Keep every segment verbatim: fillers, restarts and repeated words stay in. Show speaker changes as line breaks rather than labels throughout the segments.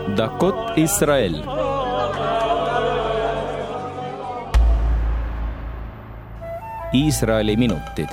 דקות ישראל. Iisraeli minutid.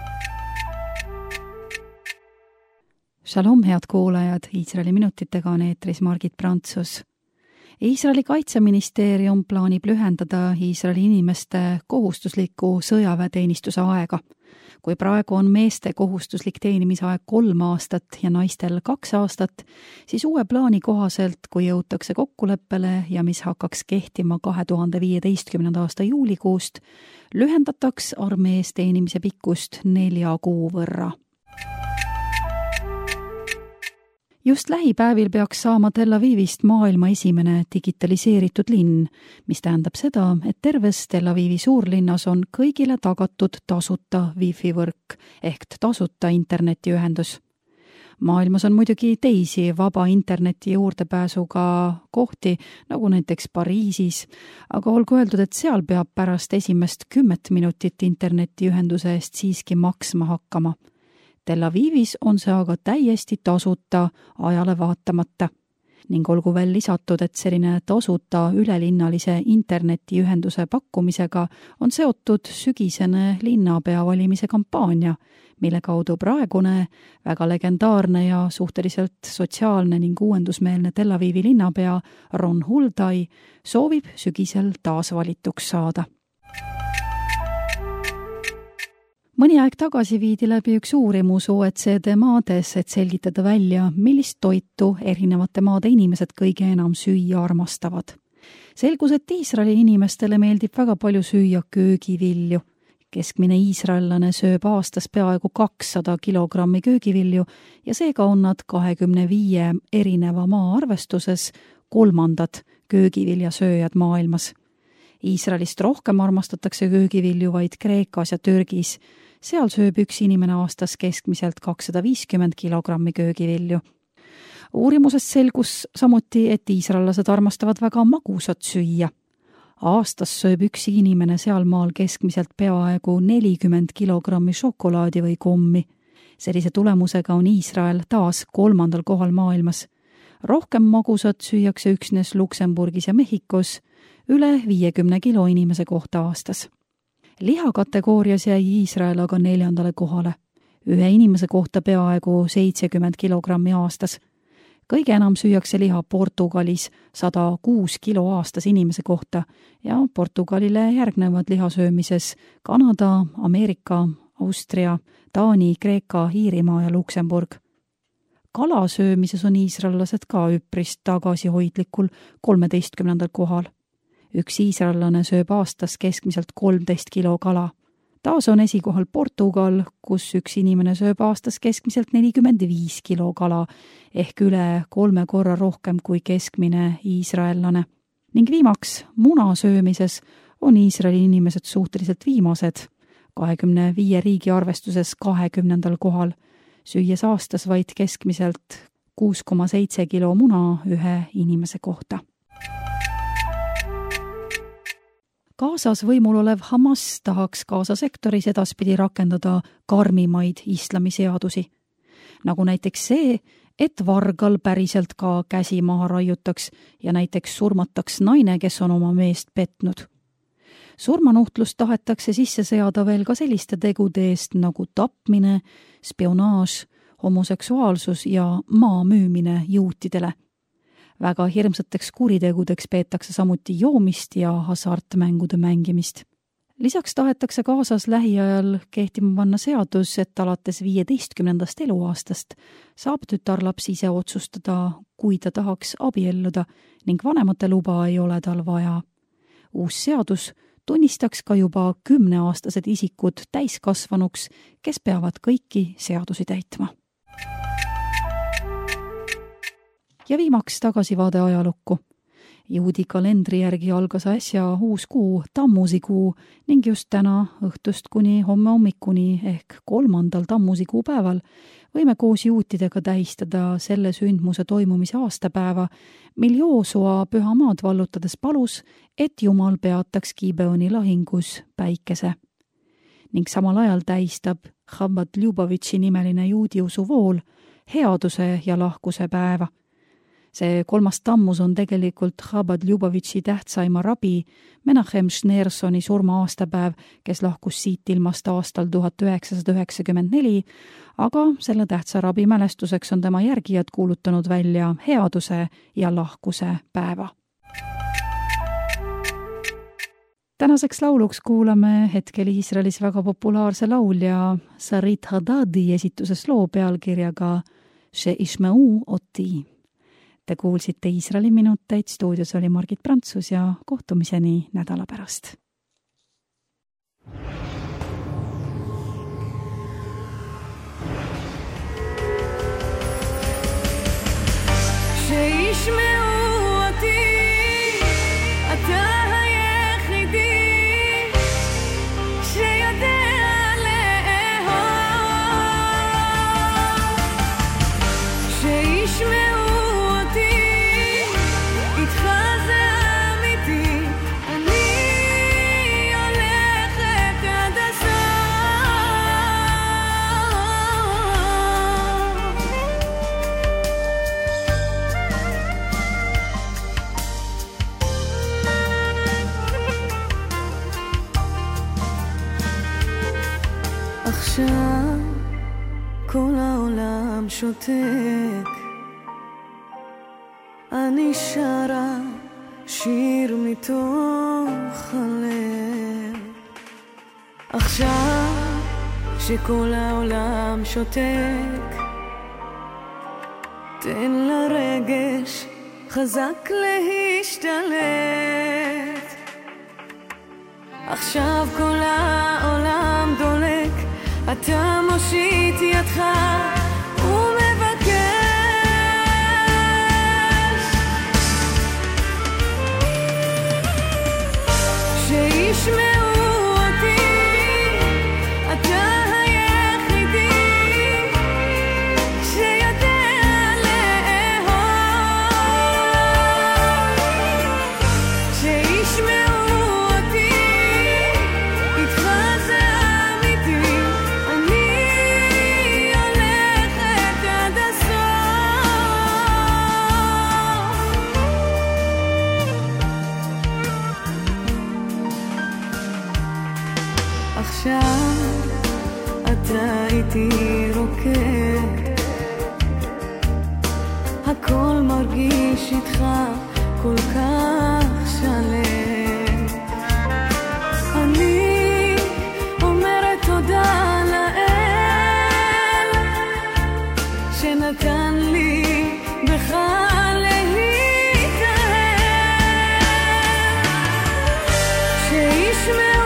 Shalom, head kuulajad, Iisraeli minutitega on eetris Margit Prantsus. Iisraeli kaitseministeerium plaanib lühendada Iisraeli inimeste kohustusliku sõjaväeteenistuse aega. Kui praegu on meeste kohustuslik teenimisaeg kolm aastat ja naistel kaks aastat, siis uue plaani kohaselt, kui jõutakse kokkuleppele ja mis hakkaks kehtima kahe tuhande viieteistkümnenda aasta juulikuust, lühendataks armees teenimise pikkust nelja kuu võrra. Just lähipäevil peaks saama Tel Avivist maailma esimene digitaliseeritud linn, mis tähendab seda, et terves Tel Avivi suurlinnas on kõigile tagatud tasuta wifi võrk ehk tasuta internetiühendus. Maailmas on muidugi teisi vaba interneti juurdepääsuga kohti, nagu näiteks Pariisis, aga olgu öeldud, et seal peab pärast esimest kümmet minutit internetiühenduse eest siiski maksma hakkama. Tel Avivis on see aga täiesti tasuta ajale vaatamata ning olgu veel lisatud, et selline tasuta ülelinnalise internetiühenduse pakkumisega on seotud sügisene linnapea valimise kampaania, mille kaudu praegune väga legendaarne ja suhteliselt sotsiaalne ning uuendusmeelne Tel Avivi linnapea Ron Huldai soovib sügisel taas valituks saada. Mõni aeg tagasi viidi läbi üks uurimus O E C D maades, et selgitada välja, millist toitu erinevate maade inimesed kõige enam süüa armastavad. Selgus, et Iisraeli inimestele meeldib väga palju süüa köögivilju. Keskmine iisraellane sööb aastas peaaegu kakssada kilogrammi köögivilju ja seega on nad kahekümne viie erineva maa arvestuses kolmandad köögiviljasööjad maailmas. Iisraelist rohkem armastatakse köögivilju vaid Kreekas ja Türgis. Seal sööb üks inimene aastas keskmiselt kakssada viiskümmend kilogrammi köögivilju. Uurimusest selgus samuti, et iisraellased armastavad väga magusat süüa. Aastas sööb üks inimene sealmaal keskmiselt peaaegu nelikümmend kilogrammi šokolaadi või kommi. Sellise tulemusega on Iisrael taas kolmandal kohal maailmas. Rohkem magusat süüakse üksnes Luksemburgis ja Mehhikos, üle viiekümne kilo inimese kohta aastas. Lihakategoorias jäi Iisrael aga neljandale kohale. Ühe inimese kohta peaaegu seitsekümmend kilogrammi aastas. Kõige enam süüakse liha Portugalis sada kuus kilo aastas inimese kohta ja Portugalile järgnevad lihasöömises Kanada, Ameerika, Austria, Taani, Kreeka, Iirimaa ja Luksemburg. Kalasöömises on iisraellased ka üpris tagasihoidlikul kolmeteistkümnendal kohal. Üks iisraellane sööb aastas keskmiselt kolmteist kilo kala. Taas on esikohal Portugal, kus üks inimene sööb aastas keskmiselt nelikümmend viis kilo kala ehk üle kolme korra rohkem kui keskmine iisraellane. Ning viimaks, muna söömises on Iisraeli inimesed suhteliselt viimased, kahekümne viie riigi arvestuses kahekümnendal kohal, süües aastas vaid keskmiselt kuus koma seitse kilo muna ühe inimese kohta. Gazas võimul olev Hamas tahaks Gaza sektoris edaspidi rakendada karmimaid islamiseadusi. Nagu näiteks see, et vargal päriselt ka käsi maha raiutaks ja näiteks surmataks naine, kes on oma meest petnud. Surmanuhtlust tahetakse sisse seada veel ka selliste tegude eest nagu tapmine, spionaaž, homoseksuaalsus ja maa müümine juutidele. Väga hirmsateks kuritegudeks peetakse samuti joomist ja hasartmängude mängimist. Lisaks tahetakse Gazas lähiajal kehtima panna seadus, et alates viieteistkümnendast eluaastast saab tütarlaps ise otsustada, kui ta tahaks abielluda ning vanemate luba ei ole tal vaja. Uus seadus tunnistaks ka juba kümneaastased isikud täiskasvanuks, kes peavad kõiki seadusi täitma. Ja viimaks tagasivaade ajalukku. Juudi kalendri järgi algas äsja uus kuu, tammusikuu, ning just täna õhtust kuni homme hommikuni ehk kolmandal tammusikuu päeval võime koos juutidega tähistada selle sündmuse toimumise aastapäeva, mil Joosua pühamaad vallutades palus, et Jumal peataks Gibeoni lahingus päikese. Ning samal ajal tähistab Chabad Ljubavitši nimeline juudi usuvool headuse ja lahkuse päeva. see kolmas tammus on tegelikult Chabad Ljubovitši tähtsaima rabi Menachem Schneersoni surma aastapäev, kes lahkus siit ilmast aastal tuhat üheksasada üheksakümmend neli, aga selle tähtsa rabi mälestuseks on tema järgijad kuulutanud välja headuse ja lahkuse päeva. Tänaseks lauluks kuulame hetkel Iisraelis väga populaarse laulja Sarit Hadadi esituses loo pealkirjaga Sheishmeu oti. Te kuulsite Iisraeli minuteid, stuudios oli Margit Prantsus ja kohtumiseni nädala pärast.
Sheishmeu oti, ata עכשיו כל העולם שותק, אני שרה שיר מתוך הלב. עכשיו שכל העולם שותק, תן לרגש חזק להשתלט. עכשיו כל העולם דולק, אתה מושיט ידך ומבקש שישמעו אותי, אתה היחידי שיודע לאהוב. שישמעו אותי, איתך זה אמיתי, עכשיו אתה איתי רוקד, הכל מרגיש איתך כל כך שלם. אני אומרת תודה לאל שנתן לי בך להתאהב. שישמעו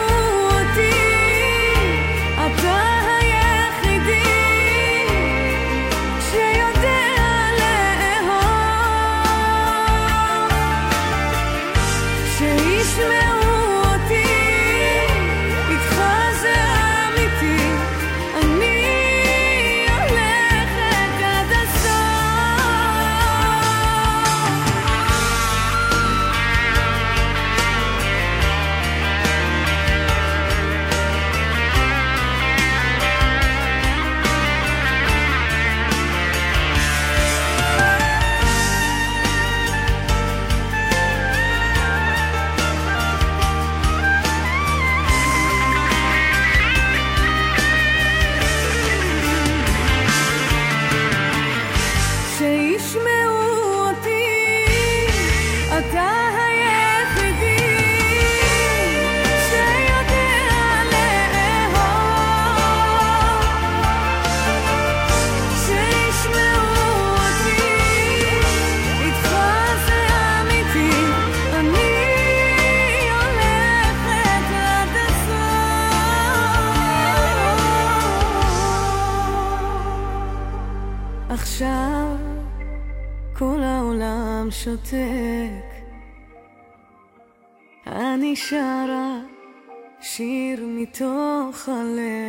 עכשיו כל העולם שותק, אני שרה שיר מתוך הלב.